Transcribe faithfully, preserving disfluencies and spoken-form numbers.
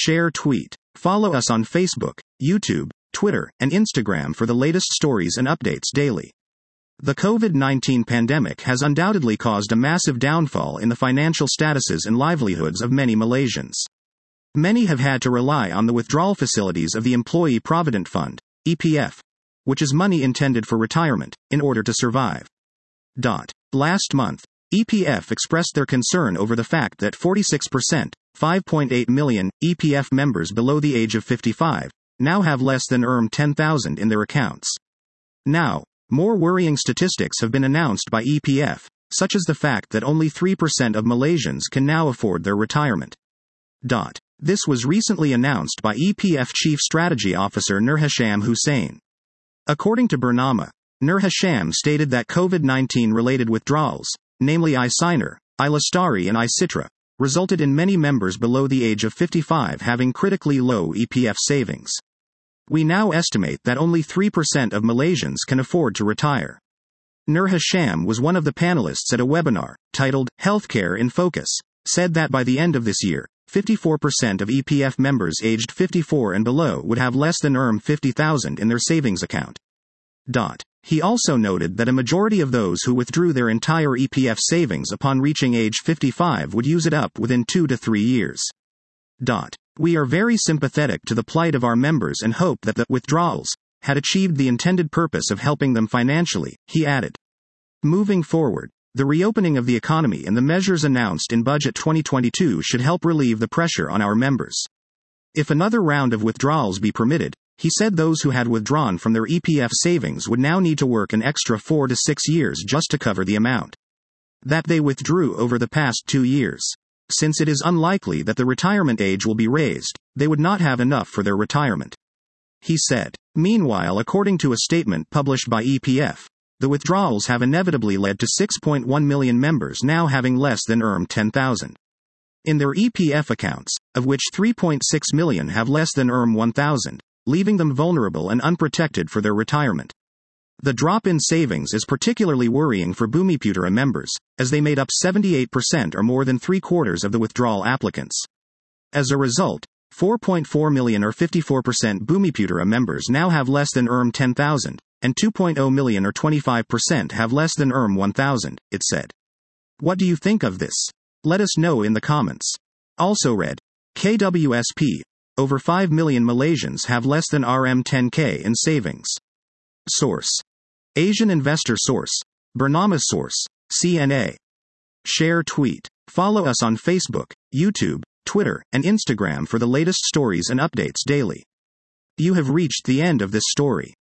Share tweet. Follow us on Facebook, YouTube, Twitter, and Instagram for the latest stories and updates daily. The COVID nineteen pandemic has undoubtedly caused a massive downfall in the financial statuses and livelihoods of many Malaysians. Many have had to rely on the withdrawal facilities of the Employee Provident Fund, E P F, which is money intended for retirement, in order to survive. Dot. Last month, E P F expressed their concern over the fact that forty-six percent, five point eight million, E P F members below the age of fifty-five, now have less than ten thousand in their accounts. Now, more worrying statistics have been announced by E P F, such as the fact that only three percent of Malaysians can now afford their retirement. Dot. This was recently announced by E P F Chief Strategy Officer Nur Hasham Hussain. According to Bernama, Nur Hasham stated that COVID nineteen related withdrawals, namely iSigner, iLestari and iCitra, resulted in many members below the age of fifty-five having critically low E P F savings. We now estimate that only three percent of Malaysians can afford to retire. Nur Hasham was one of the panelists at a webinar, titled, Healthcare in Focus, said that by the end of this year, fifty-four percent of E P F members aged fifty-four and below would have less than fifty thousand in their savings account. Dot. He also noted that a majority of those who withdrew their entire E P F savings upon reaching age fifty-five would use it up within two to three years. Dot. We are very sympathetic to the plight of our members and hope that the withdrawals had achieved the intended purpose of helping them financially, he added. Moving forward, the reopening of the economy and the measures announced in Budget twenty twenty-two should help relieve the pressure on our members. If another round of withdrawals be permitted, he said those who had withdrawn from their E P F savings would now need to work an extra four to six years just to cover the amount that they withdrew over the past two years. Since it is unlikely that the retirement age will be raised, they would not have enough for their retirement, he said. Meanwhile, according to a statement published by E P F, the withdrawals have inevitably led to six point one million members now having less than ten thousand in their E P F accounts, of which three point six million have less than one thousand, leaving them vulnerable and unprotected for their retirement. The drop in savings is particularly worrying for Bumiputera members, as they made up seventy-eight percent or more than three-quarters of the withdrawal applicants. As a result, four point four million or fifty-four percent Bumiputera members now have less than ten thousand, and two point zero million or twenty-five percent have less than one thousand, it said. What do you think of this? Let us know in the comments. Also read, K W S P, over five million Malaysians have less than ten K in savings. Source. Asian Investor Source. Bernama Source. C N A. Share tweet. Follow us on Facebook, YouTube, Twitter, and Instagram for the latest stories and updates daily. You have reached the end of this story.